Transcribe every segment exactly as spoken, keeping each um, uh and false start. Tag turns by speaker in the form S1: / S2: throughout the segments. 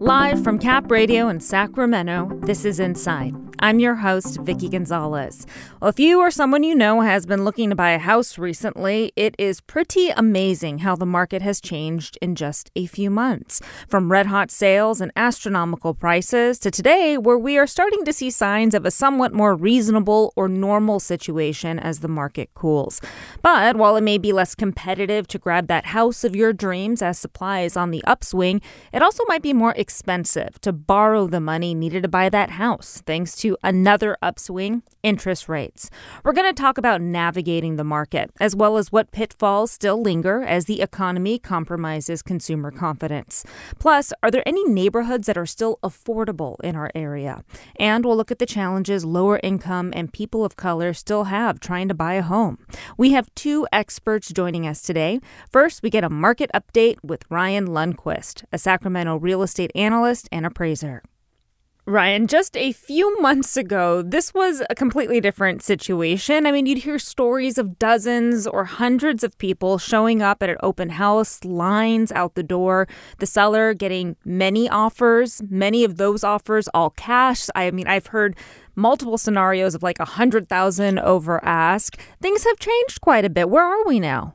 S1: Live from Cap Radio in Sacramento, this is Inside. I'm your host, Vicky Gonzalez. Well, if you or someone you know has been looking to buy a house recently, it is pretty amazing how the market has changed in just a few months. From red-hot sales and astronomical prices to today, where we are starting to see signs of a somewhat more reasonable or normal situation as the market cools. But while it may be less competitive to grab that house of your dreams as supply is on the upswing, it also might be more expensive to borrow the money needed to buy that house, thanks to another upswing, interest rates. We're going to talk about navigating the market, as well as what pitfalls still linger as the economy compromises consumer confidence. Plus, are there any neighborhoods that are still affordable in our area? And we'll look at the challenges lower income and people of color still have trying to buy a home. We have two experts joining us today. First, we get a market update with Ryan Lundquist, a Sacramento real estate analyst and appraiser. Ryan, just a few months ago, this was a completely different situation. I mean, you'd hear stories of dozens or hundreds of people showing up at an open house, lines out the door, the seller getting many offers, many of those offers all cash. I mean, I've heard multiple scenarios of like one hundred thousand over ask. Things have changed quite a bit. Where are we now?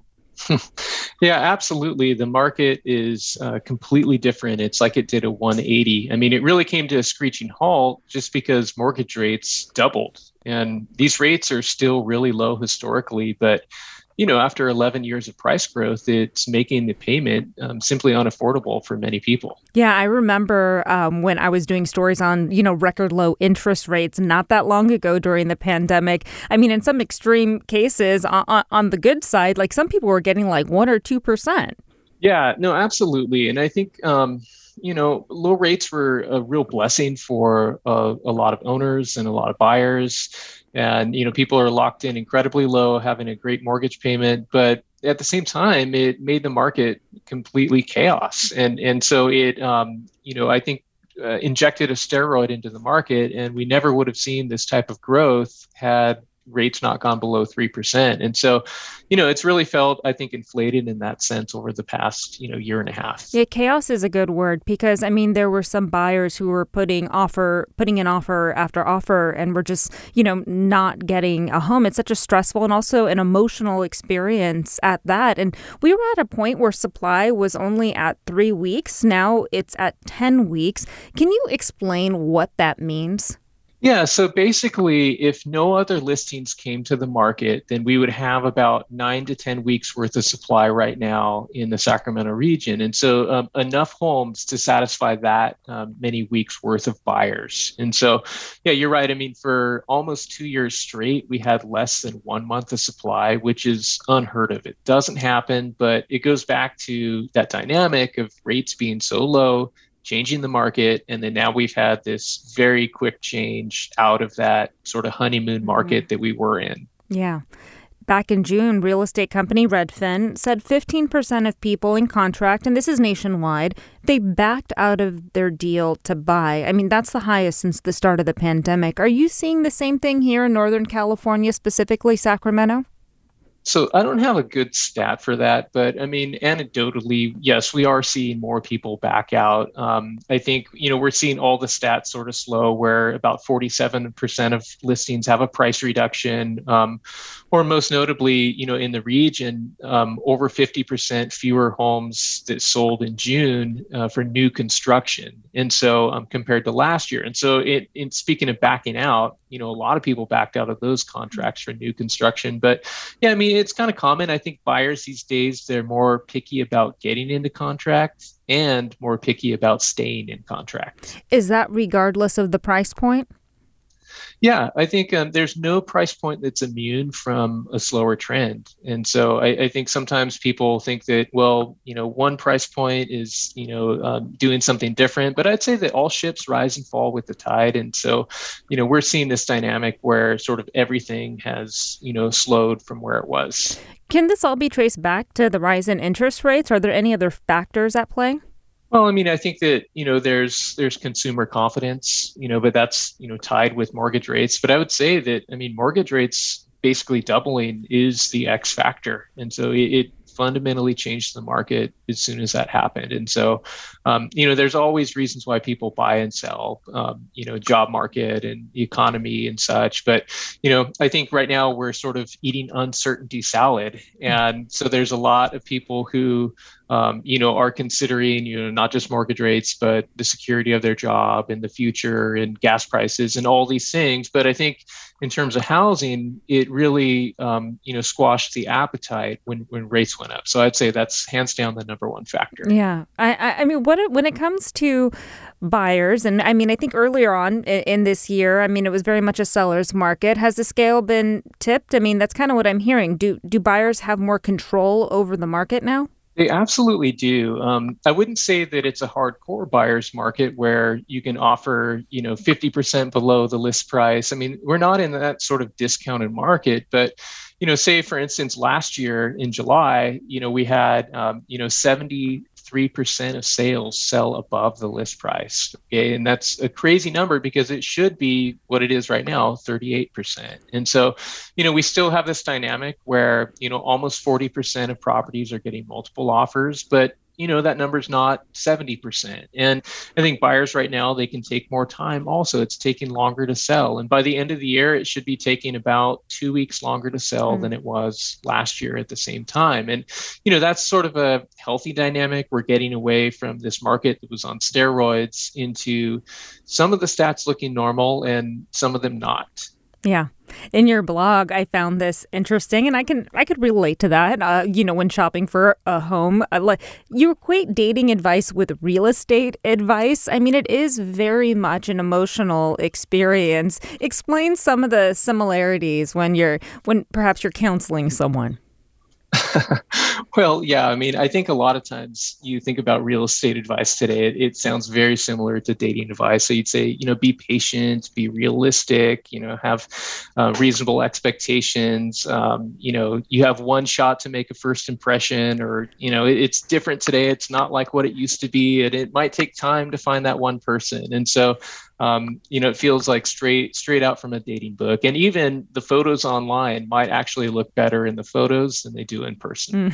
S2: Yeah, absolutely. The market is uh, completely different. It's like it did a one eighty. I mean, it really came to a screeching halt just because mortgage rates doubled. And these rates are still really low historically. But, you know, after eleven years of price growth, it's making the payment um, simply unaffordable for many people.
S1: Yeah, I remember um, when I was doing stories on, you know, record low interest rates not that long ago during the pandemic. I mean, in some extreme cases on, on the good side, like some people were getting like one or two percent.
S2: Yeah, no, absolutely. And I think, um, you know, low rates were a real blessing for uh, a lot of owners and a lot of buyers. And, you know, people are locked in incredibly low, having a great mortgage payment. But at the same time, it made the market completely chaos. And and so it, um, you know, I think uh, injected a steroid into the market. And we never would have seen this type of growth had rates not gone below three percent. And so, you know, it's really felt, I think, inflated in that sense over the past, you know, year and a half.
S1: Yeah, chaos is a good word because, I mean, there were some buyers who were putting offer, putting in offer after offer and were just, you know, not getting a home. It's such a stressful and also an emotional experience at that. And we were at a point where supply was only at three weeks. Now it's at ten weeks. Can you explain what that means?
S2: Yeah, so basically, if no other listings came to the market, then we would have about nine to ten weeks worth of supply right now in the Sacramento region. And so um, enough homes to satisfy that um, many weeks worth of buyers. And so, yeah, you're right. I mean, for almost two years straight, we had less than one month of supply, which is unheard of. It doesn't happen, but it goes back to that dynamic of rates being so low, changing the market. And then now we've had this very quick change out of that sort of honeymoon market mm-hmm. that we were in.
S1: Yeah. Back in June, real estate company Redfin said fifteen percent of people in contract, and this is nationwide, they backed out of their deal to buy. I mean, that's the highest since the start of the pandemic. Are you seeing the same thing here in Northern California, specifically Sacramento?
S2: So I don't have a good stat for that, but I mean, anecdotally, yes, we are seeing more people back out. Um, I think, you know, we're seeing all the stats sort of slow where about forty-seven percent of listings have a price reduction, um, or most notably, you know, in the region, um, over fifty percent fewer homes that sold in June uh, for new construction. And so um, compared to last year. And so it, in speaking of backing out, you know, a lot of people backed out of those contracts for new construction. But yeah, I mean, it's kind of common. I think buyers these days, they're more picky about getting into contracts and more picky about staying in contract.
S1: Is that regardless of the price point?
S2: Yeah, I think um, there's no price point that's immune from a slower trend. And so I, I think sometimes people think that, well, you know, one price point is, you know, um, doing something different. But I'd say that all ships rise and fall with the tide. And so, you know, we're seeing this dynamic where sort of everything has, you know, slowed from where it was.
S1: Can this all be traced back to the rise in interest rates? Are there any other factors at play?
S2: Well, I mean, I think that, you know, there's there's consumer confidence, you know, but that's, you know, tied with mortgage rates. But I would say that, I mean, mortgage rates basically doubling is the X factor. And so it, it fundamentally changed the market as soon as that happened. And so, um, you know, there's always reasons why people buy and sell, um, you know, job market and the economy and such. But, you know, I think right now we're sort of eating uncertainty salad. And so there's a lot of people who, um, you know, are considering, you know, not just mortgage rates, but the security of their job and the future and gas prices and all these things. But I think in terms of housing, it really, um, you know, squashed the appetite when, when rates went up. So I'd say that's hands down the number one factor.
S1: Yeah. I, I mean, what when it comes to buyers, and I mean, I think earlier on in, in this year, I mean, it was very much a seller's market. Has the scale been tipped? I mean, that's kind of what I'm hearing. Do do buyers have more control over the market now?
S2: They absolutely do. Um, I wouldn't say that it's a hardcore buyer's market where you can offer, you know, fifty percent below the list price. I mean, we're not in that sort of discounted market, but, you know, say, for instance, last year in July, you know, we had, um, you know, seventy-three percent of sales sell above the list price. Okay. And that's a crazy number because it should be what it is right now, thirty-eight percent. And so, you know, we still have this dynamic where, you know, almost forty percent of properties are getting multiple offers, but you know, that number's not seventy percent. And I think buyers right now, they can take more time. Also, it's taking longer to sell. And by the end of the year, it should be taking about two weeks longer to sell mm. than it was last year at the same time. And, you know, that's sort of a healthy dynamic. We're getting away from this market that was on steroids into some of the stats looking normal and some of them not.
S1: Yeah. In your blog, I found this interesting, and I can I could relate to that. Uh, you know, when shopping for a home, uh, like you equate dating advice with real estate advice. I mean, it is very much an emotional experience. Explain some of the similarities when you're when perhaps you're counseling someone.
S2: Well, yeah, I mean, I think a lot of times you think about real estate advice today, it, it sounds very similar to dating advice. So you'd say, you know, be patient, be realistic, you know, have uh, reasonable expectations. Um, you know, you have one shot to make a first impression, or, you know, it, it's different today. It's not like what it used to be, and it might take time to find that one person. And so Um, you know, it feels like straight straight out from a dating book. And even the photos online might actually look better in the photos than they do in person.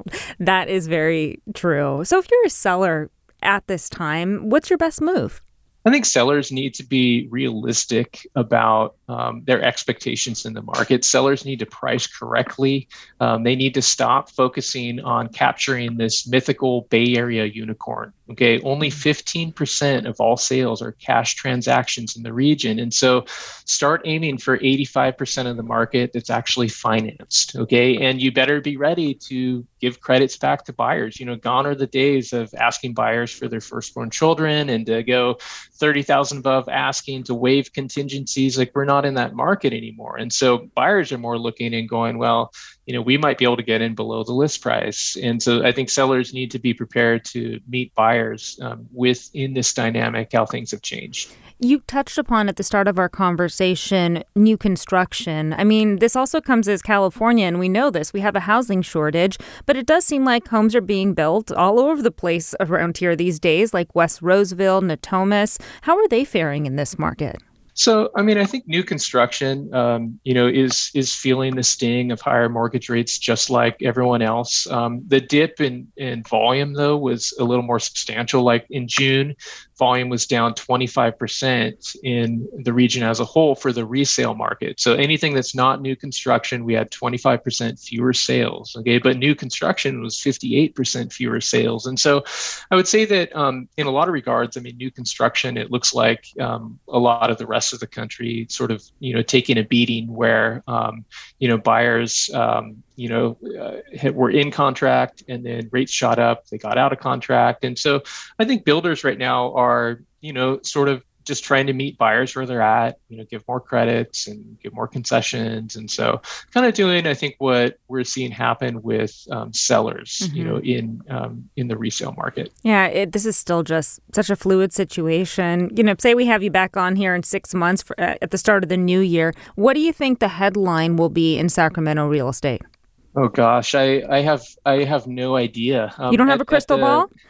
S1: That is very true. So if you're a seller at this time, what's your best move?
S2: I think sellers need to be realistic about um, their expectations in the market. Sellers need to price correctly. Um, they need to stop focusing on capturing this mythical Bay Area unicorn. Okay, only fifteen percent of all sales are cash transactions in the region. And so start aiming for eighty-five percent of the market that's actually financed. Okay, and you better be ready to give credits back to buyers. You know, gone are the days of asking buyers for their firstborn children and to go thirty thousand above asking, to waive contingencies. Like, we're not in that market anymore. And so buyers are more looking and going, well, you know, we might be able to get in below the list price. And so I think sellers need to be prepared to meet buyers um, within this dynamic, how things have changed.
S1: You touched upon at the start of our conversation, new construction. I mean, this also comes as California, and we know this. We have a housing shortage, but it does seem like homes are being built all over the place around here these days, like West Roseville, Natomas. How are they faring in this market?
S2: So, I mean, I think new construction, um, you know, is is feeling the sting of higher mortgage rates just like everyone else. Um, the dip in, in volume, though, was a little more substantial. Like in June, volume was down twenty-five percent in the region as a whole for the resale market. So anything that's not new construction, we had twenty-five percent fewer sales. Okay, but new construction was fifty-eight percent fewer sales. And so I would say that um, in a lot of regards, I mean, new construction, it looks like um, a lot of the rest of the country sort of, you know, taking a beating where, um, you know, buyers, um, you know, uh, were in contract and then rates shot up, they got out of contract. And so I think builders right now are, you know, sort of just trying to meet buyers where they're at, you know, give more credits and give more concessions. And so kind of doing, I think, what we're seeing happen with um, sellers, mm-hmm. you know, in um, in the resale market.
S1: Yeah, it, this is still just such a fluid situation. You know, say we have you back on here in six months for, uh, at the start of the new year. What do you think the headline will be in Sacramento real estate?
S2: Oh, gosh, I, I have I have no idea.
S1: Um, you don't have at, a crystal
S2: the,
S1: ball?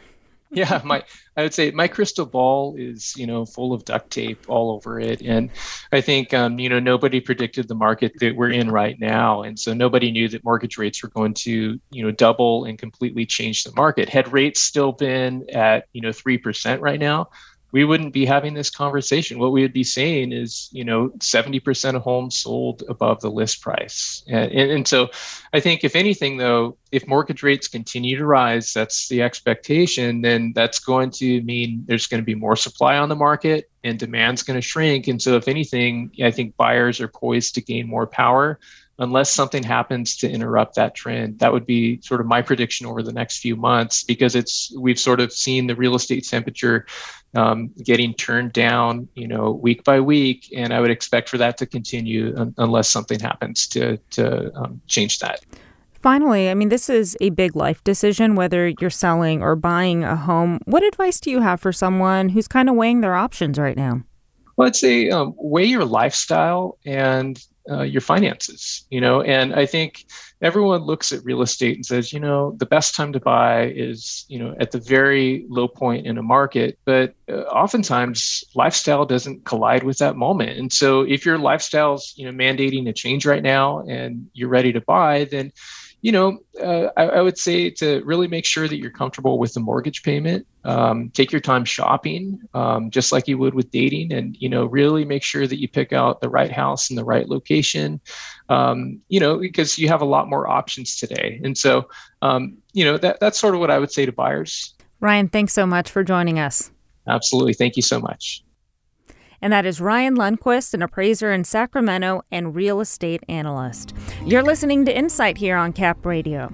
S2: Yeah, my I would say my crystal ball is, you know, full of duct tape all over it. And I think, um, you know, nobody predicted the market that we're in right now. And so nobody knew that mortgage rates were going to, you know, double and completely change the market. Had rates still been at, you know, three percent right now, we wouldn't be having this conversation. What we would be saying is, you know, seventy percent of homes sold above the list price. And, and, and so I think if anything, though, if mortgage rates continue to rise, that's the expectation, then that's going to mean there's going to be more supply on the market and demand's going to shrink. And so if anything, I think buyers are poised to gain more power unless something happens to interrupt that trend. That would be sort of my prediction over the next few months, because it's we've sort of seen the real estate temperature um, getting turned down, you know, week by week, and I would expect for that to continue un- unless something happens to to um, change that.
S1: Finally, I mean, this is a big life decision, whether you're selling or buying a home. What advice do you have for someone who's kind of weighing their options right now?
S2: Well, I'd say um, weigh your lifestyle and uh, your finances, you know, and I think everyone looks at real estate and says, you know, the best time to buy is, you know, at the very low point in a market. But uh, oftentimes lifestyle doesn't collide with that moment. And so if your lifestyle's, you know, mandating a change right now and you're ready to buy, then you know, uh, I, I would say to really make sure that you're comfortable with the mortgage payment. Um, take your time shopping, um, just like you would with dating, and you know, really make sure that you pick out the right house in the right location. Um, you know, because you have a lot more options today, and so um, you know that that's sort of what I would say to buyers.
S1: Ryan, thanks so much for joining us.
S2: Absolutely, thank you so much.
S1: And that is Ryan Lundquist, an appraiser in Sacramento and real estate analyst. You're listening to Insight here on Cap Radio.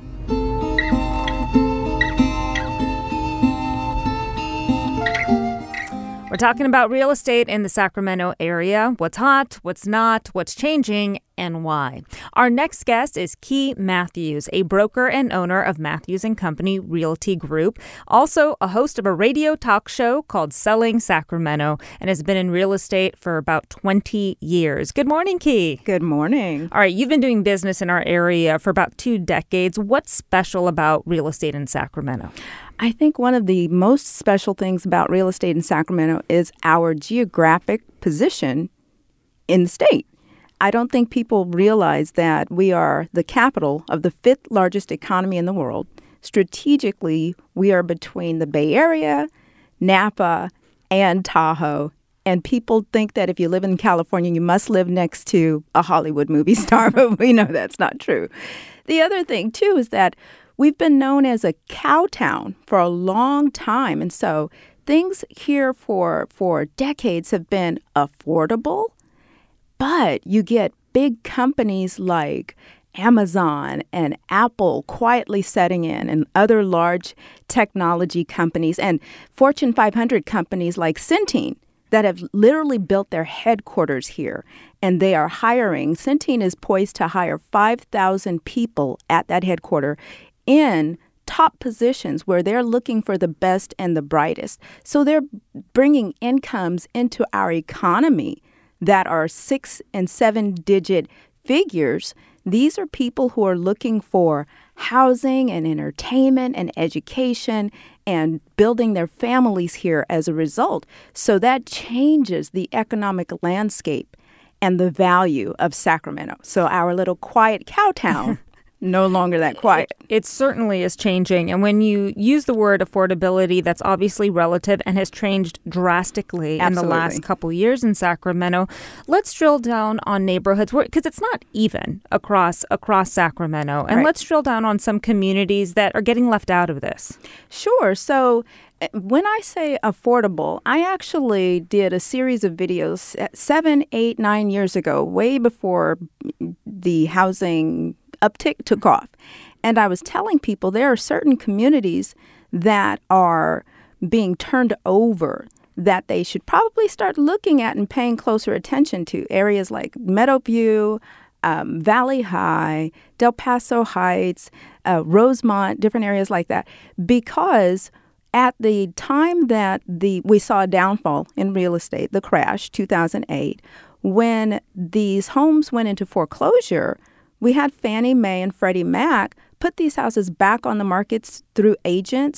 S1: We're talking about real estate in the Sacramento area, what's hot, what's not, what's changing, and why. Our next guest is Key Matthews, a broker and owner of Matthews and Company Realty Group, also a host of a radio talk show called Selling Sacramento, and has been in real estate for about twenty years. Good morning, Key.
S3: Good morning.
S1: All right, you've been doing business in our area for about two decades. What's special about real estate in Sacramento?
S3: I think one of the most special things about real estate in Sacramento is our geographic position in the state. I don't think people realize that we are the capital of the fifth largest economy in the world. Strategically, we are between the Bay Area, Napa, and Tahoe. And people think that if you live in California, you must live next to a Hollywood movie star, but we know that's not true. The other thing, too, is that we've been known as a cow town for a long time. And so things here for, for decades have been affordable, but you get big companies like Amazon and Apple quietly setting in, and other large technology companies and Fortune five hundred companies like Centene that have literally built their headquarters here, and they are hiring. Centene is poised to hire five thousand people at that headquarter in top positions where they're looking for the best and the brightest. So they're bringing incomes into our economy that are six and seven digit figures. These are people who are looking for housing and entertainment and education and building their families here as a result. So that changes the economic landscape and the value of Sacramento. So our little quiet cow town no longer that quiet.
S1: It, it certainly is changing. And when you use the word affordability, that's obviously relative and has changed drastically Absolutely. in the last couple years in Sacramento. Let's drill down on neighborhoods, because it's not even across across Sacramento. And right. let's drill down on some communities that are getting left out of this.
S3: Sure. So when I say affordable, I actually did a series of videos seven, eight, nine years ago, way before the housing uptick took off. And I was telling people there are certain communities that are being turned over that they should probably start looking at and paying closer attention to. Areas like Meadowview, um, Valley High, Del Paso Heights, uh, Rosemont, different areas like that. Because at the time that the we saw a downfall in real estate, the crash, two thousand eight, when these homes went into foreclosure, we had Fannie Mae and Freddie Mac put these houses back on the markets through agents,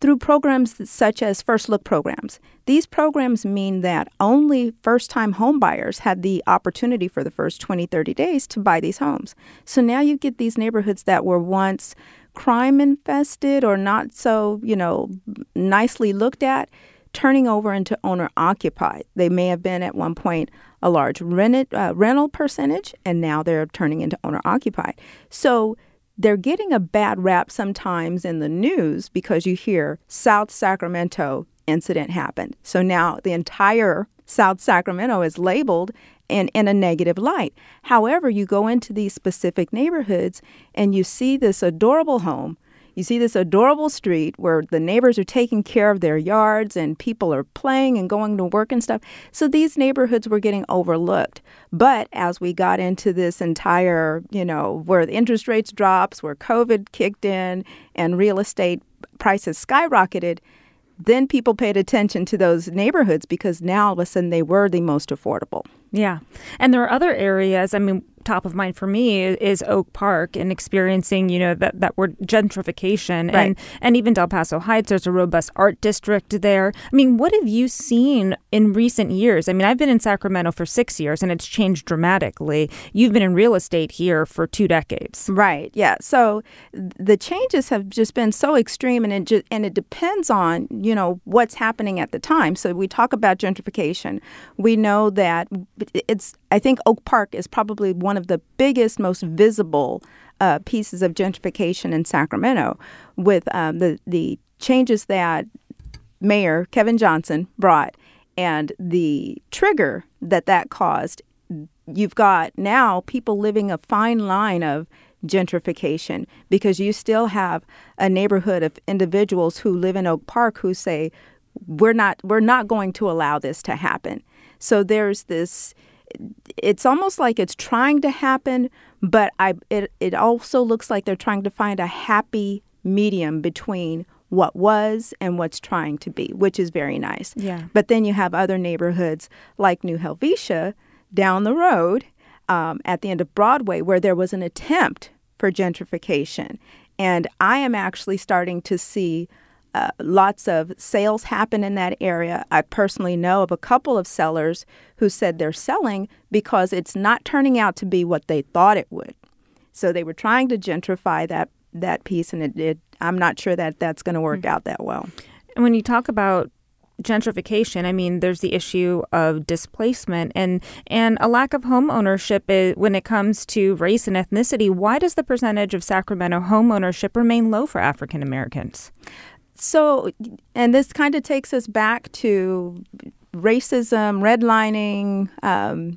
S3: through programs such as First Look programs. These programs mean that only first-time home buyers had the opportunity for the first twenty, thirty days to buy these homes. So now you get these neighborhoods that were once crime infested or not so, you know, nicely looked at, turning over into owner occupied. They may have been at one point a large rented, uh, rental percentage, and now they're turning into owner occupied. So they're getting a bad rap sometimes in the news because you hear South Sacramento incident happened. So now the entire South Sacramento is labeled in, in a negative light. However, you go into these specific neighborhoods and you see this adorable home. You see this adorable street where the neighbors are taking care of their yards and people are playing and going to work and stuff. So these neighborhoods were getting overlooked. But as we got into this entire, you know, where the interest rates drops, where COVID kicked in and real estate prices skyrocketed, then people paid attention to those neighborhoods because now all of a sudden they were the most affordable.
S1: Yeah. And there are other areas, I mean, top of mind for me is Oak Park and experiencing, you know, that, that word gentrification.
S3: Right.
S1: And, and even Del Paso Heights, there's a robust art district there. I mean, what have you seen in recent years? I mean, I've been in Sacramento for six years and it's changed dramatically. You've been in real estate here for two decades.
S3: Right. Yeah. So the changes have just been so extreme, and it just, and it depends on, you know, what's happening at the time. So we talk about gentrification. We know that it's, I think Oak Park is probably one of the biggest, most visible uh, pieces of gentrification in Sacramento, with um, the, the changes that Mayor Kevin Johnson brought and the trigger that that caused. You've got now people living a fine line of gentrification because you still have a neighborhood of individuals who live in Oak Park who say, we're not, we're not going to allow this to happen. So there's this, it's almost like it's trying to happen, but I it, it also looks like they're trying to find a happy medium between what was and what's trying to be, which is very nice.
S1: Yeah.
S3: But then you have other neighborhoods like New Helvetia down the road um, at the end of Broadway where there was an attempt for gentrification. And I am actually starting to see Uh, lots of sales happen in that area. I personally know of a couple of sellers who said they're selling because it's not turning out to be what they thought it would. So they were trying to gentrify that that piece, and it, it, I'm not sure that that's going to work mm-hmm. out that well.
S1: And when you talk about gentrification, I mean, there's the issue of displacement and and a lack of home ownership when it comes to race and ethnicity. Why does the percentage of Sacramento home ownership remain low for African Americans?
S3: So, and this kind of takes us back to racism, redlining, um,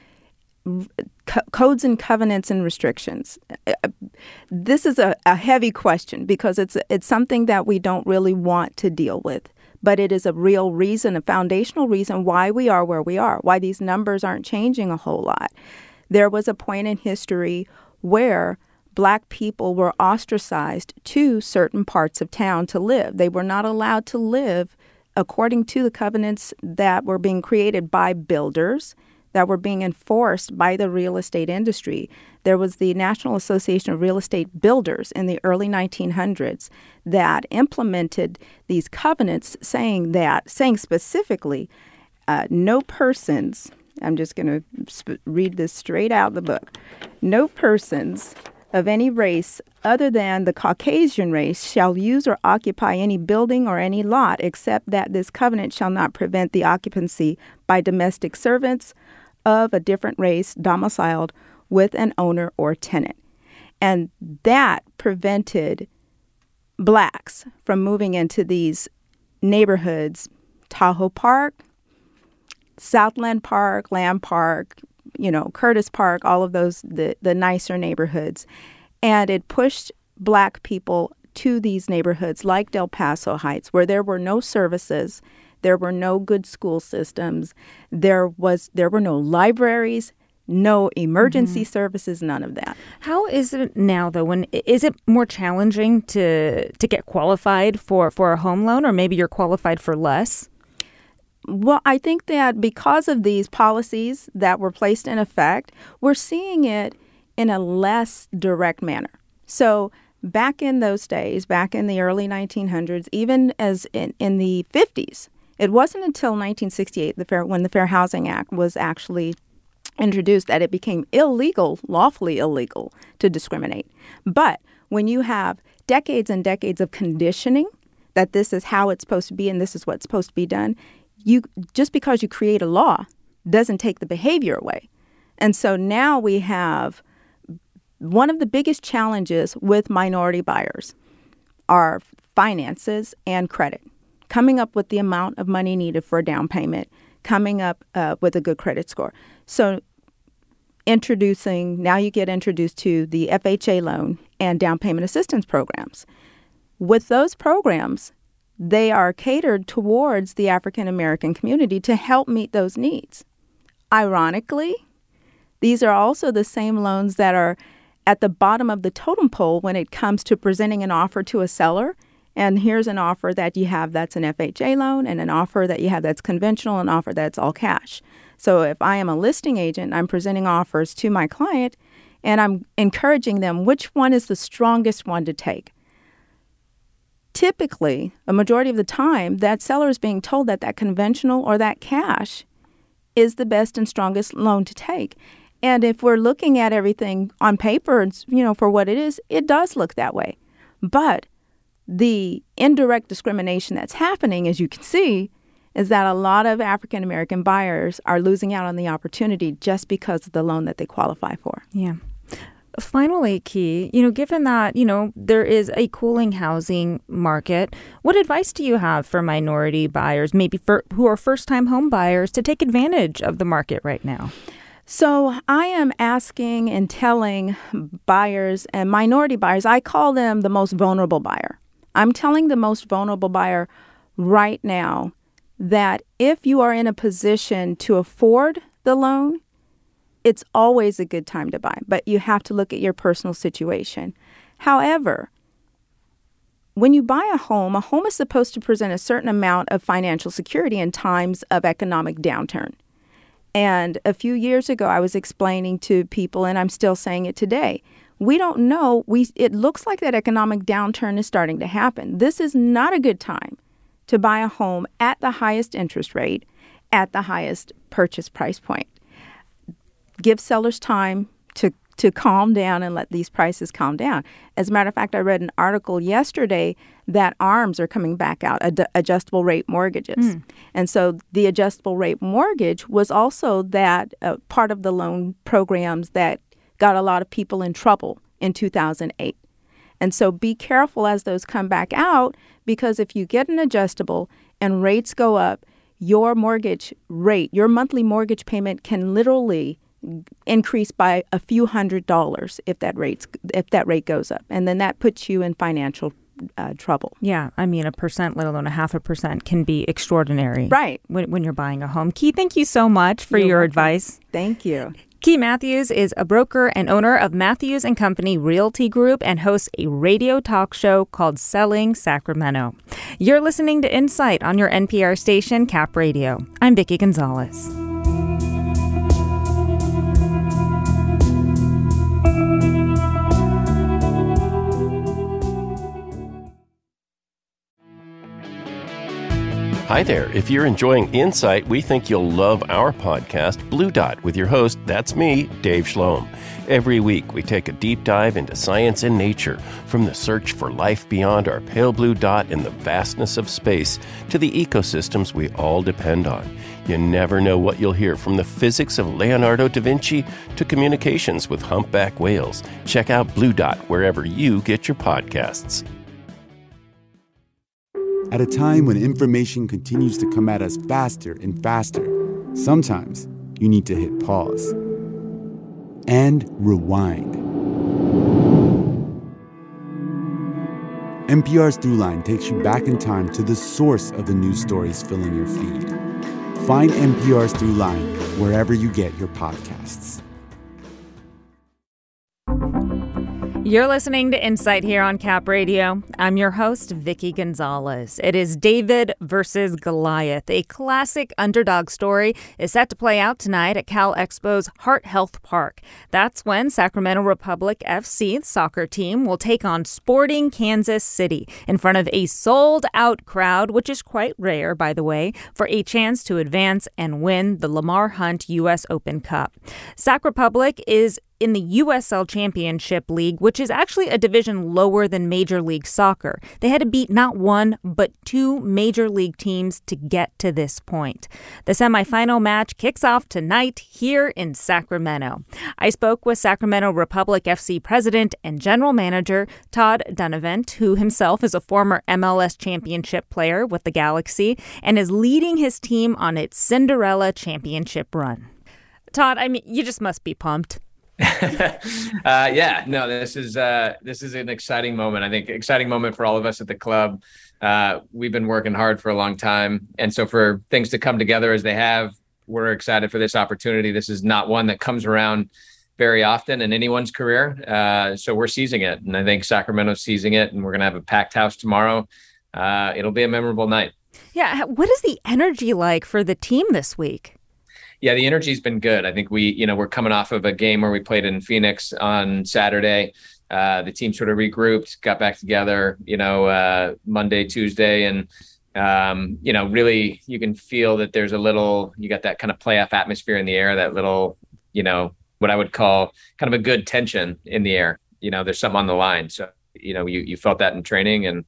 S3: co- codes and covenants and restrictions. This is a, a heavy question because it's it's something that we don't really want to deal with, but it is a real reason, a foundational reason why we are where we are, why these numbers aren't changing a whole lot. There was a point in history where Black people were ostracized to certain parts of town to live. They were not allowed to live according to the covenants that were being created by builders, that were being enforced by the real estate industry. There was the National Association of Real Estate Builders in the early nineteen hundreds that implemented these covenants saying that, saying specifically, uh, no persons, I'm just going to sp- read this straight out of the book, no persons of any race other than the Caucasian race shall use or occupy any building or any lot, except that this covenant shall not prevent the occupancy by domestic servants of a different race domiciled with an owner or tenant. And that prevented Blacks from moving into these neighborhoods, Tahoe Park, Southland Park, Lamb Park, you know, Curtis Park, all of those, the, the nicer neighborhoods. And it pushed Black people to these neighborhoods like Del Paso Heights, where there were no services, there were no good school systems, there was there were no libraries, no emergency mm-hmm. services, none of that.
S1: How is it now, though? When is it more challenging to to get qualified for, for a home loan, or maybe you're qualified for less?
S3: Well, I think that because of these policies that were placed in effect, we're seeing it in a less direct manner. So back in those days, back in the early nineteen hundreds, even as in, in the fifties, it wasn't until nineteen sixty-eight, the Fair, when the Fair Housing Act was actually introduced, that it became illegal, lawfully illegal, to discriminate. But when you have decades and decades of conditioning that this is how it's supposed to be and this is what's supposed to be done, you just because you create a law doesn't take the behavior away. And so now we have one of the biggest challenges with minority buyers are finances and credit, coming up with the amount of money needed for a down payment, coming up uh, with a good credit score. So introducing, now you get introduced to the F H A loan and down payment assistance programs. With those programs, they are catered towards the African American community to help meet those needs. Ironically, these are also the same loans that are at the bottom of the totem pole when it comes to presenting an offer to a seller. And here's an offer that you have that's an F H A loan, and an offer that you have that's conventional, an offer that's all cash. So if I am a listing agent, I'm presenting offers to my client, and I'm encouraging them which one is the strongest one to take. Typically, a majority of the time, that seller is being told that that conventional or that cash is the best and strongest loan to take. And if we're looking at everything on paper, you know, for what it is, it does look that way. But the indirect discrimination that's happening, as you can see, is that a lot of African American buyers are losing out on the opportunity just because of the loan that they qualify for.
S1: Yeah. Finally, Key, you know, given that, you know, there is a cooling housing market, what advice do you have for minority buyers, maybe for who are first-time home buyers, to take advantage of the market right now?
S3: So I am asking and telling buyers and minority buyers, I call them the most vulnerable buyer. I'm telling the most vulnerable buyer right now that if you are in a position to afford the loan, it's always a good time to buy, but you have to look at your personal situation. However, when you buy a home, a home is supposed to present a certain amount of financial security in times of economic downturn. And a few years ago, I was explaining to people, and I'm still saying it today, we don't know. We it looks like that economic downturn is starting to happen. This is not a good time to buy a home at the highest interest rate, at the highest purchase price point. Give sellers time to, to calm down and let these prices calm down. As a matter of fact, I read an article yesterday that ARMs are coming back out, ad- adjustable rate mortgages. Mm. And so the adjustable rate mortgage was also that uh, part of the loan programs that got a lot of people in trouble in two thousand eight. And so be careful as those come back out, because if you get an adjustable and rates go up, your mortgage rate, your monthly mortgage payment can literally increase by a few hundred dollars if that rates if that rate goes up, and then that puts you in financial uh, trouble.
S1: Yeah, I mean, a percent, let alone a half a percent, can be extraordinary.
S3: Right.
S1: When, when you're buying a home. Key, thank you so much for
S3: You're
S1: your
S3: welcome.
S1: advice.
S3: Thank you.
S1: Key Matthews is a broker and owner of Matthews and Company Realty Group and hosts a radio talk show called Selling Sacramento. You're listening to Insight on your N P R station, Cap Radio. I'm Vicki Gonzalez.
S4: Hi there. If you're enjoying Insight, we think you'll love our podcast, Blue Dot, with your host, that's me, Dave Schloem. Every week, we take a deep dive into science and nature, from the search for life beyond our pale blue dot in the vastness of space to the ecosystems we all depend on. You never know what you'll hear, from the physics of Leonardo da Vinci to communications with humpback whales. Check out Blue Dot wherever you get your podcasts.
S5: At a time when information continues to come at us faster and faster, sometimes you need to hit pause and rewind. N P R's Throughline takes you back in time to the source of the news stories filling your feed. Find N P R's Throughline wherever you get your podcasts.
S1: You're listening to Insight here on Cap Radio. I'm your host, Vicky Gonzalez. It is David versus Goliath. A classic underdog story is set to play out tonight at Cal Expo's Heart Health Park. That's when Sacramento Republic F C, the soccer team, will take on Sporting Kansas City in front of a sold-out crowd, which is quite rare, by the way, for a chance to advance and win the Lamar Hunt U S Open Cup. Sac Republic is in the U S L Championship League, which is actually a division lower than Major League Soccer. They had to beat not one, but two Major League teams to get to this point. The semifinal match kicks off tonight here in Sacramento. I spoke with Sacramento Republic F C president and general manager Todd Dunavant, who himself is a former M L S championship player with the Galaxy and is leading his team on its Cinderella championship run. Todd, I mean, you just must be pumped.
S6: uh, yeah, no, this is uh, this is an exciting moment. I think exciting moment for all of us at the club. Uh, we've been working hard for a long time. And so for things to come together as they have, we're excited for this opportunity. This is not one that comes around very often in anyone's career. Uh, so we're seizing it. And I think Sacramento's seizing it. And we're going to have a packed house tomorrow. Uh, it'll be a memorable night.
S1: Yeah. What is the energy like for the team this week?
S6: Yeah, the energy's been good. I think we, you know, we're coming off of a game where we played in Phoenix on Saturday. Uh, the team sort of regrouped, got back together, you know, uh, Monday, Tuesday. And, um, you know, really you can feel that there's a little, you got that kind of playoff atmosphere in the air, that little, you know, what I would call kind of a good tension in the air. You know, there's something on the line. So, you know, you, you felt that in training, and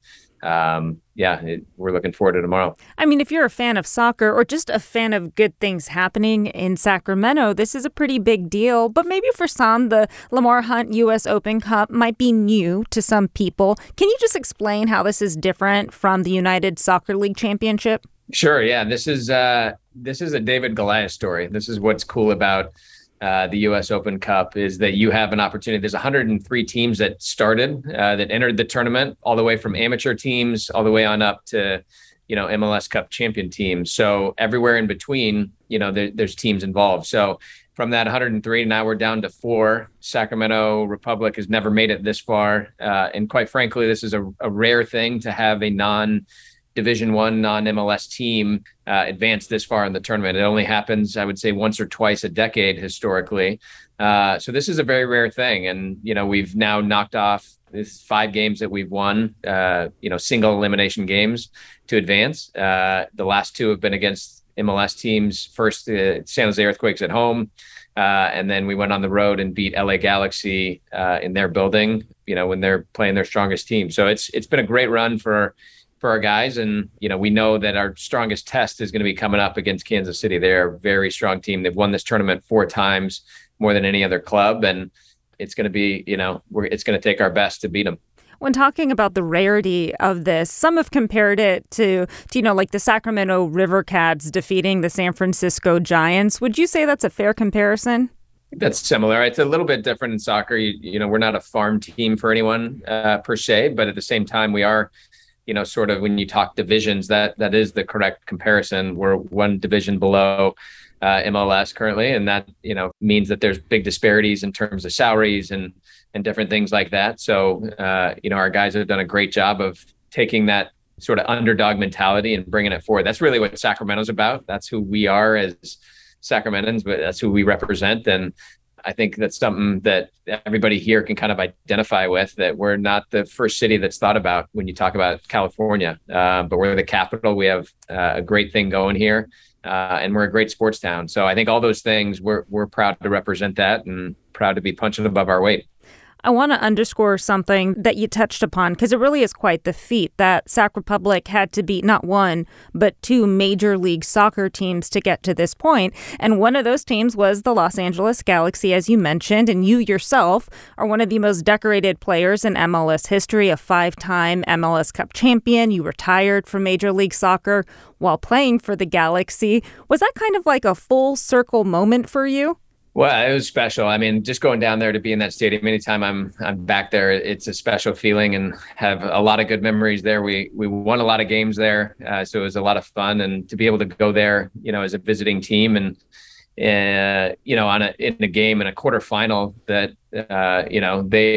S6: um yeah it, we're looking forward to tomorrow.
S1: I mean, if you're a fan of soccer or just a fan of good things happening in Sacramento, this is a pretty big deal. But maybe for some, the Lamar Hunt U S Open Cup might be new to some people. Can you just explain how this is different from the United Soccer League Championship?
S6: Sure. Yeah, this is uh this is a David Goliath story. This is what's cool about Uh, the U S Open Cup, is that you have an opportunity. There's one hundred three teams that started, uh, that entered the tournament, all the way from amateur teams all the way on up to, you know, M L S Cup champion teams. So everywhere in between, you know, there, there's teams involved. So from that one hundred three, now we're down to four. Sacramento Republic has never made it this far. Uh, and quite frankly, this is a, a rare thing to have a non Division One, non-M L S team uh, advance this far in the tournament. It only happens, I would say, once or twice a decade historically. Uh, so this is a very rare thing. And, you know, we've now knocked off this five games that we've won, uh, you know, single elimination games to advance. Uh, the last two have been against M L S teams. First, uh, San Jose Earthquakes at home. Uh, and then we went on the road and beat L A Galaxy uh, in their building, you know, when they're playing their strongest team. So it's it's been a great run for for our guys. And, you know, we know that our strongest test is going to be coming up against Kansas City. They're a very strong team. They've won this tournament four times, more than any other club. And it's going to be, you know, we're, it's going to take our best to beat them.
S1: When talking about the rarity of this, some have compared it to, to, you know, like the Sacramento River Cats defeating the San Francisco Giants. Would you say that's a fair comparison?
S6: That's similar. It's a little bit different in soccer. You, you know, we're not a farm team for anyone uh, per se, but at the same time, we are, you know, sort of when you talk divisions, that that is the correct comparison. We're one division below uh, M L S currently. And that, you know, means that there's big disparities in terms of salaries and and different things like that. So, uh, you know, our guys have done a great job of taking that sort of underdog mentality and bringing it forward. That's really what Sacramento's about. That's who we are as Sacramentans, but that's who we represent. And I think that's something that everybody here can kind of identify with, that we're not the first city that's thought about when you talk about California, uh, but we're the capital. We have uh, a great thing going here, uh, and we're a great sports town. So I think all those things, we're we're proud to represent that and proud to be punching above our weight.
S1: I want to underscore something that you touched upon, because it really is quite the feat that Sac Republic had to beat not one, but two Major League Soccer teams to get to this point. And one of those teams was the Los Angeles Galaxy, as you mentioned, and you yourself are one of the most decorated players in M L S history, a five-time M L S Cup champion. You retired from Major League Soccer while playing for the Galaxy. Was that kind of like a full circle moment for you?
S6: Well, it was special. I mean, just going down there to be in that stadium, anytime I'm I'm back there, it's a special feeling, and have a lot of good memories there. We we won a lot of games there, uh, so it was a lot of fun. And to be able to go there, you know, as a visiting team, and uh, you know, on a in a game in a quarterfinal that uh, you know they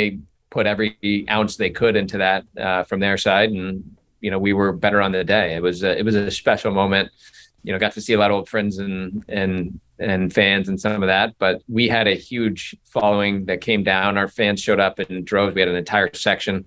S6: put every ounce they could into that uh, from their side. And, you know, we were better on the day. It was, a, it was a special moment. You know, got to see a lot of old friends and, and, and fans and some of that, but we had a huge following that came down. Our fans showed up in droves. We had an entire section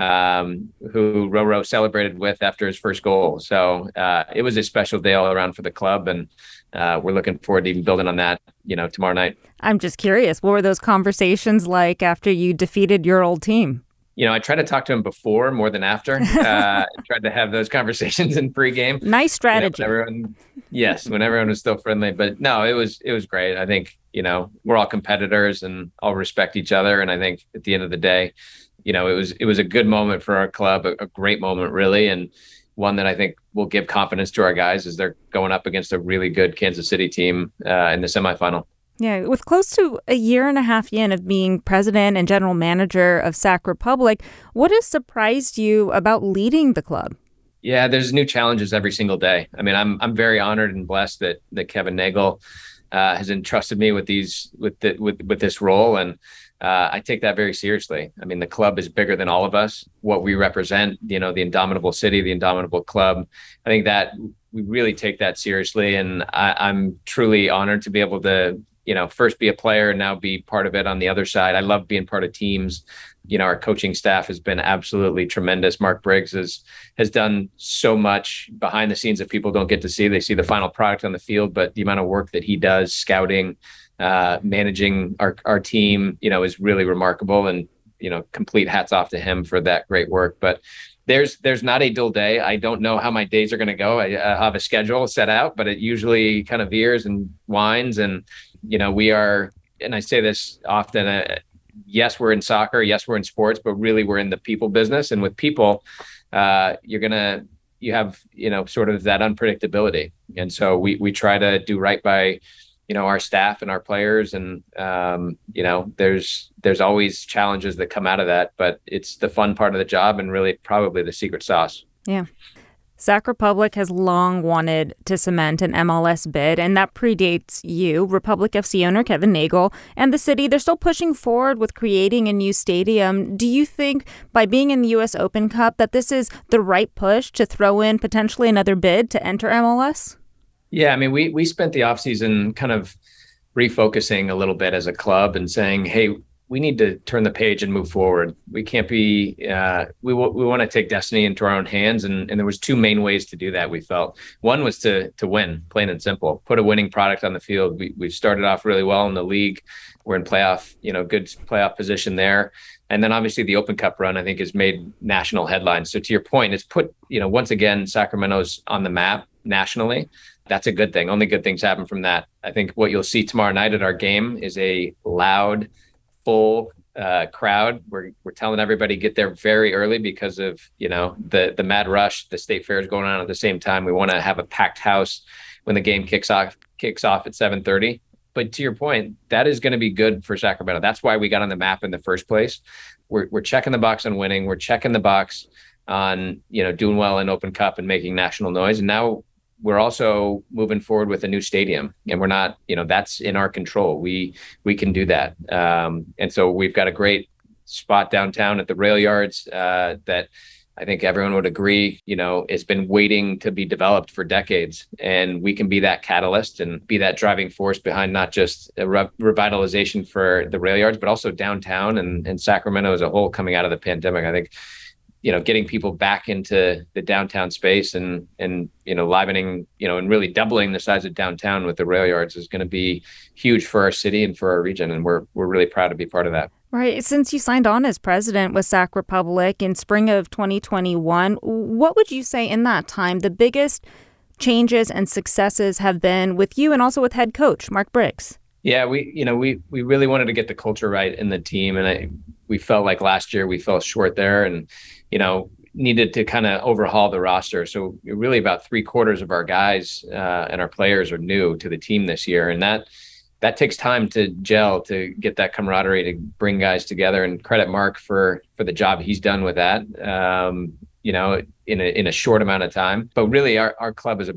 S6: um, who Roro celebrated with after his first goal. So uh, it was a special day all around for the club. And uh, we're looking forward to even building on that, you know, tomorrow night.
S1: I'm just curious, what were those conversations like after you defeated your old team?
S6: You know, I tried to talk to him before more than after. Uh, I tried to have those conversations in pregame.
S1: Nice strategy.
S6: You know, when everyone, yes, when everyone was still friendly. But no, it was it was great. I think, you know, we're all competitors and all respect each other. And I think at the end of the day, you know, it was it was a good moment for our club, a, a great moment, really. And one that I think will give confidence to our guys as they're going up against a really good Kansas City team uh, in the semifinal.
S1: Yeah, with close to a year and a half in of being president and general manager of Sac Republic, what has surprised you about leading the club?
S6: Yeah, there's new challenges every single day. I mean, I'm I'm very honored and blessed that that Kevin Nagel uh, has entrusted me with these with the, with with this role, and uh, I take that very seriously. I mean, the club is bigger than all of us. What we represent, you know, the indomitable city, the indomitable club. I think that we really take that seriously, and I, I'm truly honored to be able to, you know, first be a player and now be part of it on the other side. I love being part of teams. You know, our coaching staff has been absolutely tremendous. Mark Briggs has, has done so much behind the scenes that people don't get to see. They see the final product on the field, but the amount of work that he does, scouting, uh, managing our, our team, you know, is really remarkable, and, you know, complete hats off to him for that great work. But There's there's not a dull day. I don't know how my days are going to go. I, I have a schedule set out, but it usually kind of veers and winds. And, you know, we are, and I say this often, uh, yes, we're in soccer. Yes, we're in sports, but really we're in the people business. And with people, uh, you're going to, you have, you know, sort of that unpredictability. And so we we try to do right by, you know, our staff and our players. And, um, you know, there's, there's always challenges that come out of that, but it's the fun part of the job and really probably the secret sauce.
S1: Yeah. Sac Republic has long wanted to cement an M L S bid, and that predates you, Republic F C owner Kevin Nagel, and the city. They're still pushing forward with creating a new stadium. Do you think by being in the U S Open Cup that this is the right push to throw in potentially another bid to enter M L S?
S6: Yeah, I mean, we we spent the offseason kind of refocusing a little bit as a club and saying, hey, we need to turn the page and move forward. We can't be, uh, we, w- we want to take destiny into our own hands. And, and there was two main ways to do that, we felt. One was to to win, plain and simple, put a winning product on the field. We we started off really well in the league. We're in playoff, you know, good playoff position there. And then obviously the Open Cup run, I think, has made national headlines. So to your point, it's put, you know, once again, Sacramento's on the map nationally. That's a good thing. Only good things happen from that. I think what you'll see tomorrow night at our game is a loud, full uh, crowd. We're we're telling everybody get there very early because of, you know, the the mad rush. The state fair is going on at the same time. We want to have a packed house when the game kicks off kicks off at seven thirty. But to your point, that is going to be good for Sacramento. That's why we got on the map in the first place. We're we're checking the box on winning. We're checking the box on, you know, doing well in Open Cup and making national noise. And now we're also moving forward with a new stadium, and we're not, you know, that's in our control. We we can do that. Um, and so we've got a great spot downtown at the rail yards uh, that I think everyone would agree, you know, it's been waiting to be developed for decades. And we can be that catalyst and be that driving force behind not just a re- revitalization for the rail yards, but also downtown and, and Sacramento as a whole coming out of the pandemic. I think, you know, getting people back into the downtown space and, and, you know, livening, you know, and really doubling the size of downtown with the rail yards is going to be huge for our city and for our region. And we're, we're really proud to be part of that.
S1: Right. Since you signed on as president with Sac Republic in spring of twenty twenty-one, what would you say in that time the biggest changes and successes have been with you and also with head coach Mark Briggs?
S6: Yeah, we, you know, we, we really wanted to get the culture right in the team. And I, we felt like last year we fell short there and, you know, needed to kind of overhaul the roster. So really about three quarters of our guys uh, and our players are new to the team this year. And that, that takes time to gel, to get that camaraderie, to bring guys together, and credit Mark for, for the job he's done with that, um, you know, in a, in a short amount of time. But really our, our club is about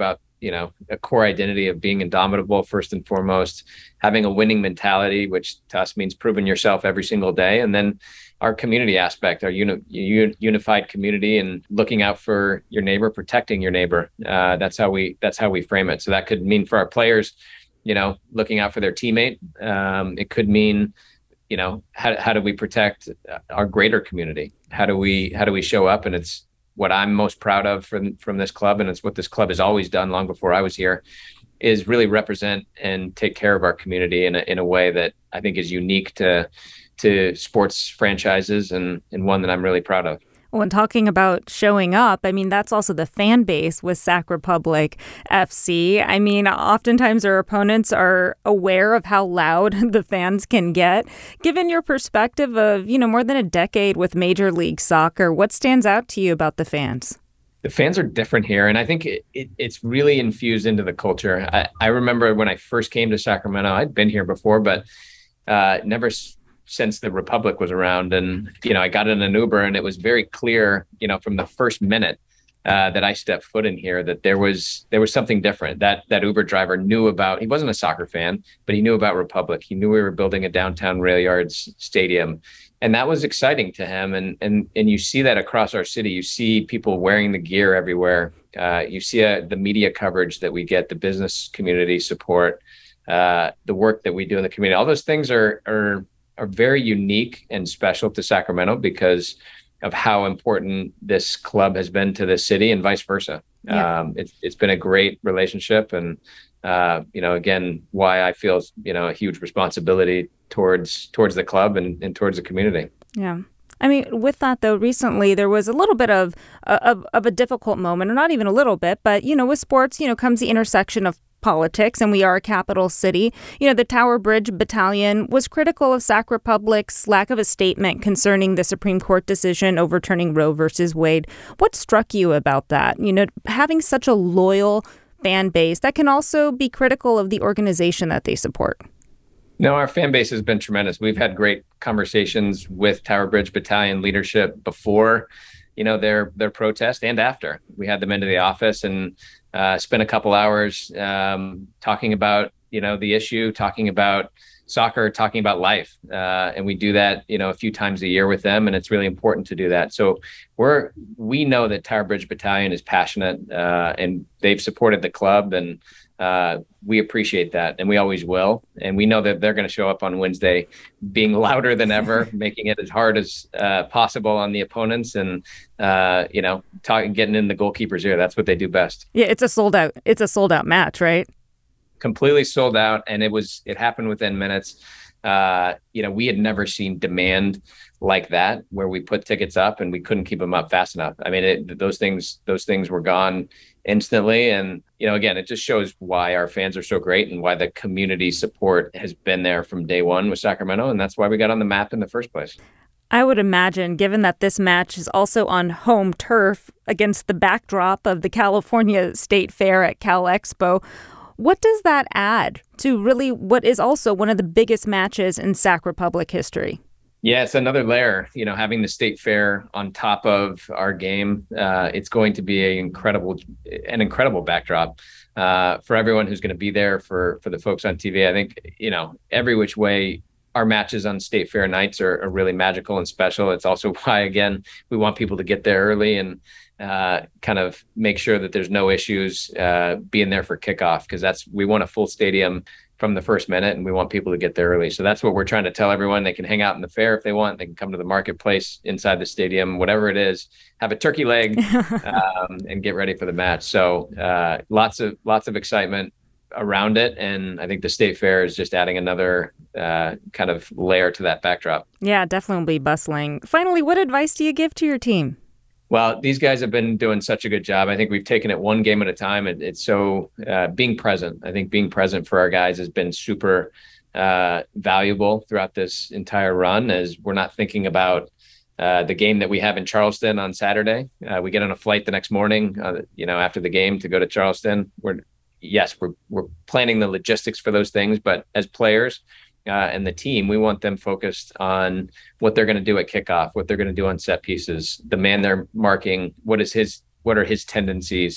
S6: you know, a core identity of being indomitable first and foremost, having a winning mentality, which to us means proving yourself every single day. And then our community aspect, our uni- unified community, and looking out for your neighbor, protecting your neighbor. Uh, that's how we that's how we frame it. So that could mean for our players, you know, looking out for their teammate. Um, it could mean, you know, how how do we protect our greater community? How do we how do we show up? And it's what I'm most proud of from from this club, and it's what this club has always done long before I was here, is really represent and take care of our community in a in a way that I think is unique to to sports franchises, and, and one that I'm really proud of.
S1: When talking about showing up, I mean, that's also the fan base with Sac Republic F C. I mean, oftentimes our opponents are aware of how loud the fans can get. Given your perspective of, you know, more than a decade with Major League Soccer, what stands out to you about the fans?
S6: The fans are different here, and I think it, it, it's really infused into the culture. I, I remember when I first came to Sacramento, I'd been here before, but uh, never since the Republic was around. And, you know, I got in an Uber, and it was very clear, you know, from the first minute uh, that I stepped foot in here, that there was there was something different. That that Uber driver knew about, he wasn't a soccer fan, but he knew about Republic. He knew we were building a downtown rail yards stadium. And that was exciting to him. And and and you see that across our city. You see people wearing the gear everywhere. Uh, you see uh, the media coverage that we get, the business community support, uh, the work that we do in the community. All those things are are are very unique and special to Sacramento because of how important this club has been to this city, and vice versa. Yeah. Um, it's it's been a great relationship, and uh, you know, again, why I feel, you know, a huge responsibility towards towards the club and, and towards the community.
S1: Yeah. I mean, with that, though, recently there was a little bit of, of of a difficult moment, or not even a little bit, but, you know, with sports, you know, comes the intersection of politics, and we are a capital city. You know, the Tower Bridge Battalion was critical of Sac Republic's lack of a statement concerning the Supreme Court decision overturning Roe versus Wade. What struck you about that? You know, having such a loyal fan base that can also be critical of the organization that they support.
S6: No, our fan base has been tremendous. We've had great conversations with Tower Bridge Battalion leadership before, you know, their their protest and after. We had them into the office and uh, spent a couple hours um, talking about, you know, the issue, talking about soccer, talking about life. Uh, and we do that, you know, a few times a year with them. And it's really important to do that. So we're, we know that Tower Bridge Battalion is passionate uh, and they've supported the club, and uh, we appreciate that. And we always will. And we know that they're going to show up on Wednesday being louder than ever, making it as hard as uh, possible on the opponents, and, uh, you know, talking, getting in the goalkeeper's ear. That's what they do best.
S1: Yeah, it's a sold out, it's a sold out match, right?
S6: Completely sold out, and it was it happened within minutes. Uh, you know, we had never seen demand like that, where we put tickets up and we couldn't keep them up fast enough. I mean, it, those things those things were gone instantly, and you know, again, it just shows why our fans are so great and why the community support has been there from day one with Sacramento, and that's why we got on the map in the first place.
S1: I would imagine, given that this match is also on home turf against the backdrop of the California State Fair at Cal Expo, what does that add to really what is also one of the biggest matches in Sac Republic history?
S6: Yeah, it's another layer, you know, having the State Fair on top of our game. Uh, it's going to be a incredible, an incredible backdrop uh, for everyone who's going to be there, for, for the folks on T V. I think, you know, every which way our matches on State Fair nights are, are really magical and special. It's also why, again, we want people to get there early and uh, kind of make sure that there's no issues uh, being there for kickoff, because that's, we want a full stadium from the first minute, and we want people to get there early. So that's what we're trying to tell everyone. They can hang out in the fair if they want. They can come to the marketplace inside the stadium, whatever it is, have a turkey leg um, and get ready for the match. So uh, lots of lots of excitement around it. And I think the State Fair is just adding another uh, kind of layer to that backdrop.
S1: Yeah, definitely bustling. Finally, what advice do you give to your team?
S6: Well, these guys have been doing such a good job. I think we've taken it one game at a time. It, it's so uh, being present. I think being present for our guys has been super uh, valuable throughout this entire run, as we're not thinking about uh, the game that we have in Charleston on Saturday. Uh, we get on a flight the next morning, uh, you know, after the game to go to Charleston. We're yes, we're we're planning the logistics for those things, but as players Uh, and the team, we want them focused on what they're going to do at kickoff, what they're going to do on set pieces, the man they're marking, what is his, what are his tendencies,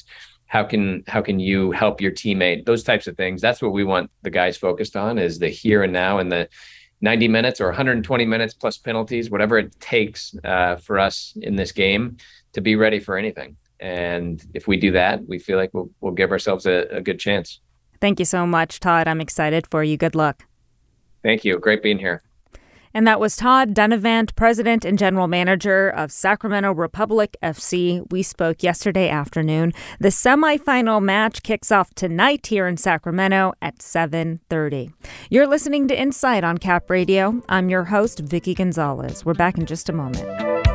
S6: how can how can you help your teammate? Those types of things. That's what we want the guys focused on, is the here and now, and the ninety minutes or one hundred twenty minutes plus penalties, whatever it takes uh, for us in this game to be ready for anything. And if we do that, we feel like we'll, we'll give ourselves a, a good chance.
S1: Thank you so much, Todd. I'm excited for you. Good luck.
S6: Thank you. Great being here.
S1: And that was Todd Dunavant, President and General Manager of Sacramento Republic F C. We spoke yesterday afternoon. The semifinal match kicks off tonight here in Sacramento at seven thirty. You're listening to Insight on Cap Radio. I'm your host, Vicky Gonzalez. We're back in just a moment.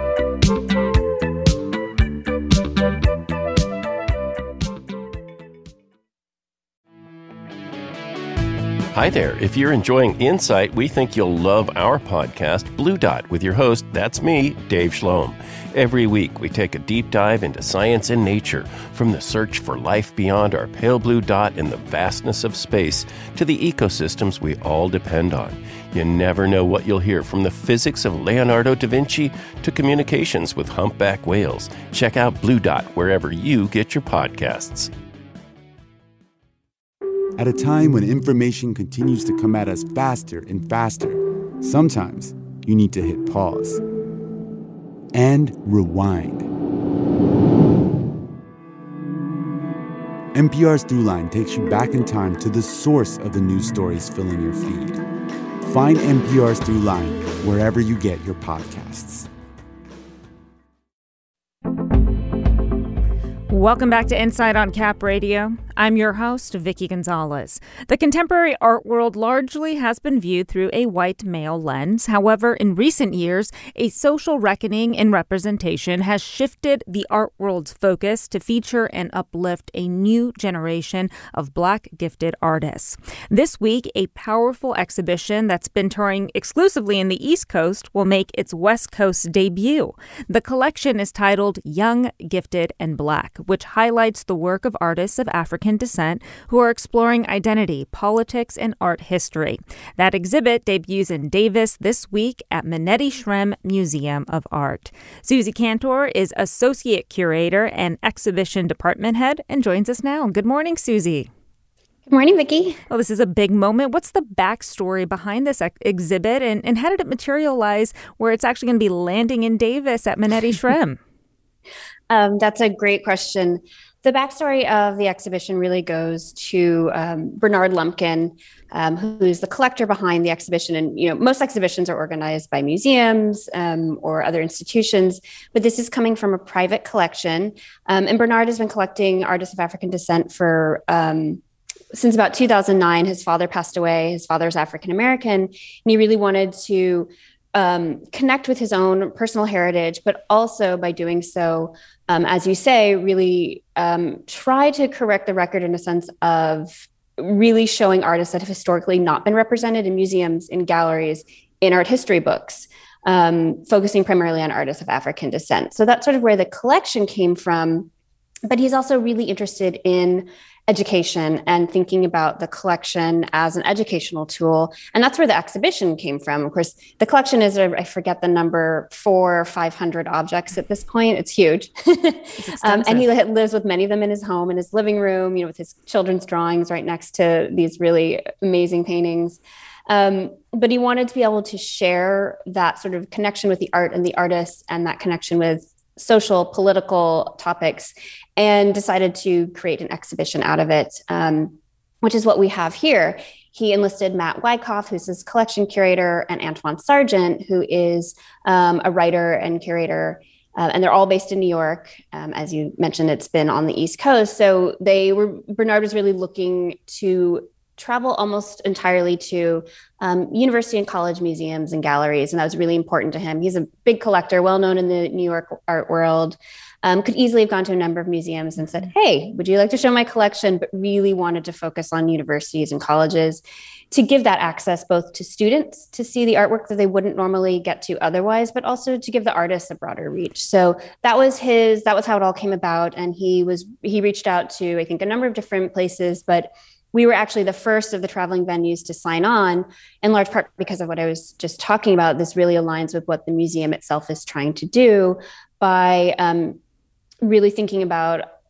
S4: Hi there. If you're enjoying Insight, we think you'll love our podcast, Blue Dot, with your host, that's me, Dave Schloem. Every week, we take a deep dive into science and nature, from the search for life beyond our pale blue dot in the vastness of space to the ecosystems we all depend on. You never know what you'll hear, from the physics of Leonardo da Vinci to communications with humpback whales. Check out Blue Dot wherever you get your podcasts.
S5: At a time when information continues to come at us faster and faster, sometimes you need to hit pause and rewind. N P R's Throughline takes you back in time to the source of the news stories filling your feed. Find N P R's Throughline wherever you get your podcasts.
S1: Welcome back to Insight on Cap Radio. I'm your host, Vicky Gonzalez. The contemporary art world largely has been viewed through a white male lens. However, in recent years, a social reckoning in representation has shifted the art world's focus to feature and uplift a new generation of Black gifted artists. This week, a powerful exhibition that's been touring exclusively in the East Coast will make its West Coast debut. The collection is titled Young, Gifted, and Black, which highlights the work of artists of African descent who are exploring identity, politics, and art history. That exhibit debuts in Davis this week at Manetti Shrem Museum of Art. Susie Cantor is Associate Curator and Exhibition Department Head and joins us now. Good morning, Susie.
S7: Good morning, Vicki.
S1: Well, this is a big moment. What's the backstory behind this ex- exhibit, and, and how did it materialize where it's actually going to be landing in Davis at Manetti Shrem?
S7: Um, that's a great question. The backstory of the exhibition really goes to um, Bernard Lumpkin, um, who is the collector behind the exhibition. And, you know, most exhibitions are organized by museums um, or other institutions, but this is coming from a private collection. Um, and Bernard has been collecting artists of African descent for um, since about two thousand nine. His father passed away. His father's African American, and he really wanted to Um, connect with his own personal heritage, but also by doing so, um, as you say, really um, try to correct the record in a sense of really showing artists that have historically not been represented in museums, in galleries, in art history books, um, focusing primarily on artists of African descent. So that's sort of where the collection came from. But he's also really interested in education and thinking about the collection as an educational tool. And that's where the exhibition came from. Of course, the collection is, I forget the number, four or five hundred objects at this point. It's huge. It's um, and he lives with many of them in his home, in his living room, you know, with his children's drawings right next to these really amazing paintings. Um, but he wanted to be able to share that sort of connection with the art and the artists, and that connection with social, political topics, and decided to create an exhibition out of it, um, which is what we have here. He enlisted Matt Wyckoff, who's his collection curator, and Antoine Sargent, who is um, a writer and curator, uh, and they're all based in New York. Um, as you mentioned, it's been on the East Coast. So they were, Bernard was really looking to travel almost entirely to um, university and college museums and galleries. And that was really important to him. He's a big collector, well known in the New York art world, um, could easily have gone to a number of museums and said, hey, would you like to show my collection? But really wanted to focus on universities and colleges to give that access both to students to see the artwork that they wouldn't normally get to otherwise, but also to give the artists a broader reach. So that was his, that was how it all came about. And he was, he reached out to, I think, a number of different places, but we were actually the first of the traveling venues to sign on, in large part because of what I was just talking about. This really aligns with what the museum itself is trying to do by um, really thinking about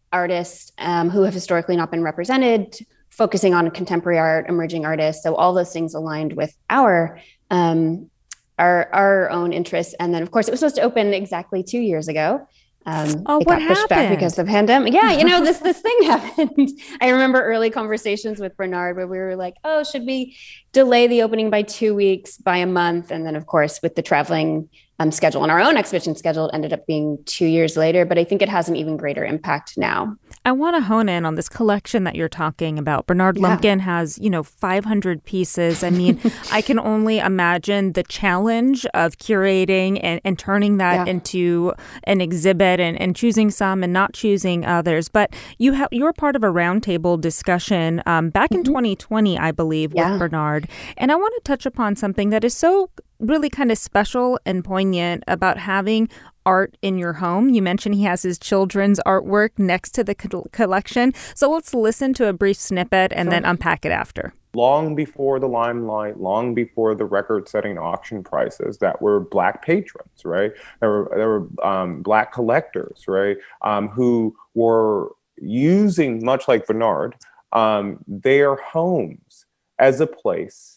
S7: artists um, who have historically not been represented, focusing on contemporary art, emerging artists. So all those things aligned with our um, our our own interests. And then, of course, it was supposed to open exactly two years ago. Um,
S1: oh,
S7: it
S1: what
S7: got pushed
S1: happened?
S7: back because of the pandemic. Yeah, you know, this this thing happened. I remember early conversations with Bernard where we were like, oh, should we delay the opening by two weeks, by a month? And then, of course, with the traveling um, schedule and our own exhibition schedule, it ended up being two years later. But I think it has an even greater impact now.
S1: I want to hone in on this collection that you're talking about. Bernard
S7: Yeah.
S1: Lumpkin has, you know, five hundred pieces. I mean, I can only imagine the challenge of curating and, and turning that
S7: Yeah.
S1: into an exhibit and, and choosing some and not choosing others. But you have you're part of a roundtable discussion um, back in twenty twenty, I believe,
S7: Yeah.
S1: with Bernard. And I want to touch upon something that is so really kind of special and poignant about having art in your home. You mentioned he has his children's artwork next to the co- collection. So let's listen to a brief snippet and then unpack it after.
S8: Long before the limelight, long before the record-setting auction prices, that were Black patrons, right? There were there were um, Black collectors, right, um, who were using, much like Bernard, um, their homes as a place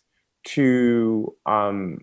S8: to um,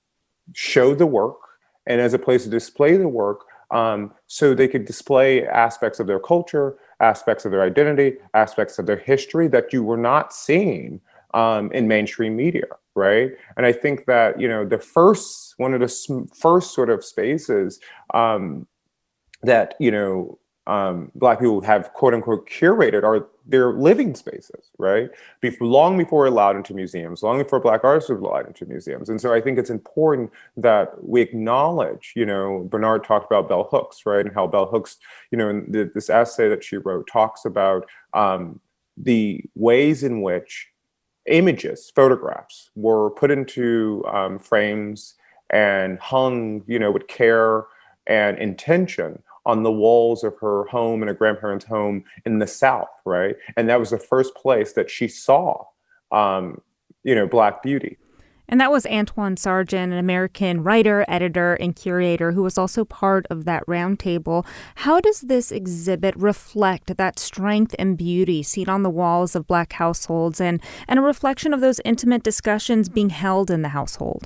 S8: show the work and as a place to display the work, um, so they could display aspects of their culture, aspects of their identity, aspects of their history that you were not seeing um, in mainstream media, right? And I think that, you know, the first, one of the sm- first sort of spaces um, that, you know, um, Black people have quote unquote curated are their living spaces, right? Before, long before allowed into museums, long before Black artists were allowed into museums. And so I think it's important that we acknowledge, you know, Bernard talked about Bell Hooks, right? And how Bell Hooks, you know, in the, this essay that she wrote talks about um, the ways in which images, photographs were put into um, frames and hung, you know, with care and intention on the walls of her home and her grandparents' home in the South, right? And that was the first place that she saw, um, you know, Black beauty.
S1: And that was Antoine Sargent, an American writer, editor, and curator who was also part of that roundtable. How does this exhibit reflect that strength and beauty seen on the walls of Black households and, and a reflection of those intimate discussions being held in the household?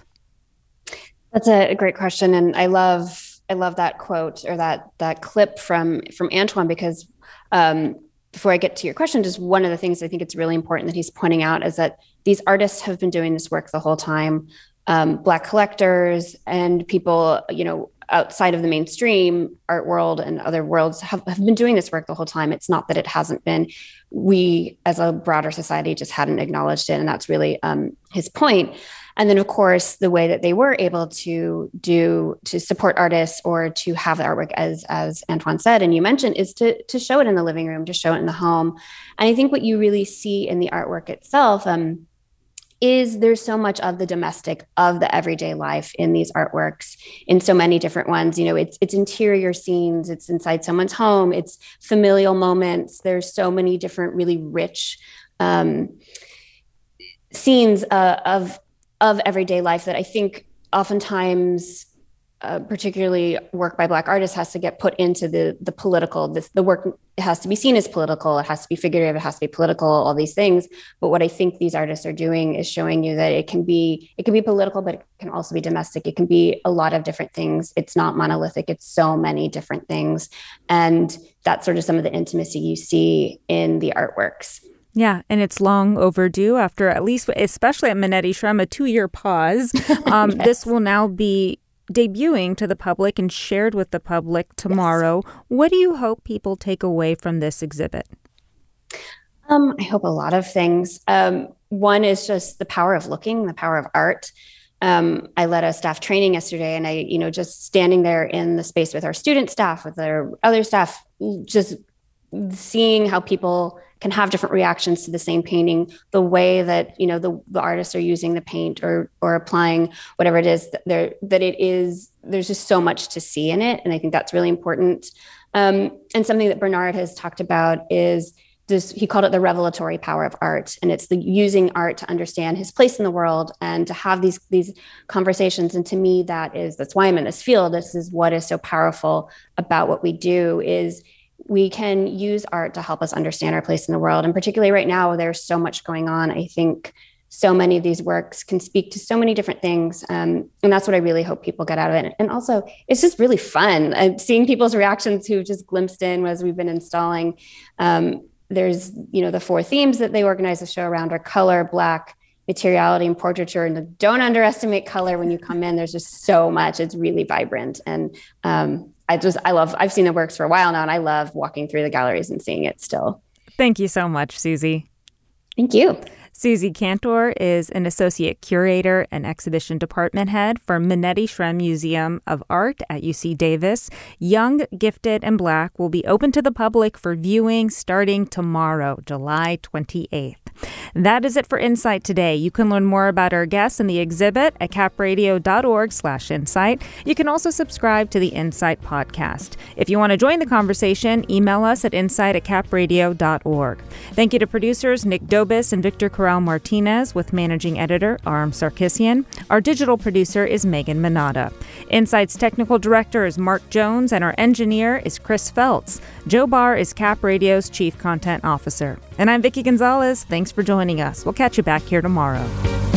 S7: That's a great question. And I love I love that quote or that that clip from from Antoine, because um, before I get to your question, just one of the things I think it's really important that he's pointing out is that these artists have been doing this work the whole time. Um, Black collectors and people, you know, outside of the mainstream art world and other worlds have, have been doing this work the whole time. It's not that it hasn't been. We, as a broader society, just hadn't acknowledged it. And that's really um, his point. And then, of course, the way that they were able to do to support artists or to have the artwork, as as Antoine said, and you mentioned, is to to show it in the living room, to show it in the home. And I think what you really see in the artwork itself um, is there's so much of the domestic, of the everyday life in these artworks, in so many different ones. You know, it's it's interior scenes, it's inside someone's home, it's familial moments. There's so many different really rich um, scenes uh, of of everyday life that I think oftentimes, uh, particularly work by Black artists, has to get put into the the political. This, the work has to be seen as political. It has to be figurative. It has to be political. All these things. But what I think these artists are doing is showing you that it can be it can be political, but it can also be domestic. It can be a lot of different things. It's not monolithic. It's so many different things, and that's sort of some of the intimacy you see in the artworks.
S1: Yeah, and it's long overdue after at least, especially at Manetti Shrem, a two-year pause. Um, yes. This will now be debuting to the public and shared with the public tomorrow. Yes. What do you hope people take away from this exhibit?
S7: Um, I hope a lot of things. Um, one is just the power of looking, the power of art. Um, I led a staff training yesterday, and I, you know, just standing there in the space with our student staff, with our other staff, just seeing how people can have different reactions to the same painting, the way that, you know, the, the artists are using the paint or or applying whatever it is that there that it is, there's just so much to see in it. And I think that's really important. Um, and something that Bernard has talked about is this, he called it the revelatory power of art. And it's the using art to understand his place in the world and to have these, these conversations. And to me, that is, that's why I'm in this field. This is what is so powerful about what we do is we can use art to help us understand our place in the world. And particularly right now, there's so much going on. I think so many of these works can speak to so many different things. Um, and that's what I really hope people get out of it. And also, it's just really fun. I'm seeing people's reactions who've just glimpsed in as we've been installing. Um, there's, you know, the four themes that they organize the show around are color, Black, materiality, and portraiture. And don't underestimate color when you come in. There's just so much. It's really vibrant. And um, I just, I love, I've seen the works for a while now, and I love walking through the galleries and seeing it still.
S1: Thank you so much, Susie.
S7: Thank you.
S1: Susie Cantor is an associate curator and exhibition department head for Minetti Shrem Museum of Art at U C Davis. Young, Gifted, and Black will be open to the public for viewing starting tomorrow, July twenty-eighth. That is it for Insight today. You can learn more about our guests and the exhibit at capradio.org slash insight. You can also subscribe to the Insight podcast. If you want to join the conversation, email us at insight at capradio dot org. Thank you to producers Nick Dobis and Victor Corral Martinez, with managing editor Aram Sarkisian. Our digital producer is Megan Manata. Insight's technical director is Mark Jones, and our engineer is Chris Feltz. Joe Barr is Cap Radio's chief content officer. And I'm Vicki Gonzalez. Thanks for joining us. We'll catch you back here tomorrow.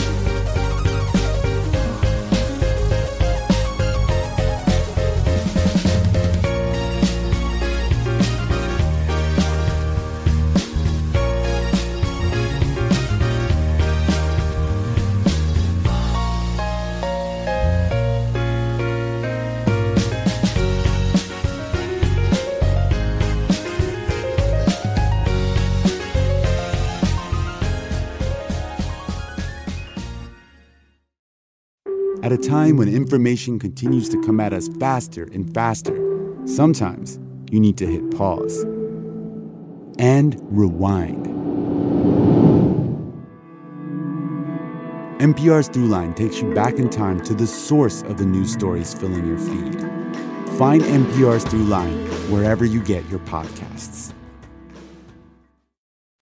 S5: At a time when information continues to come at us faster and faster, sometimes you need to hit pause and rewind. N P R's Throughline takes you back in time to the source of the news stories filling your feed. Find N P R's Throughline wherever you get your podcasts.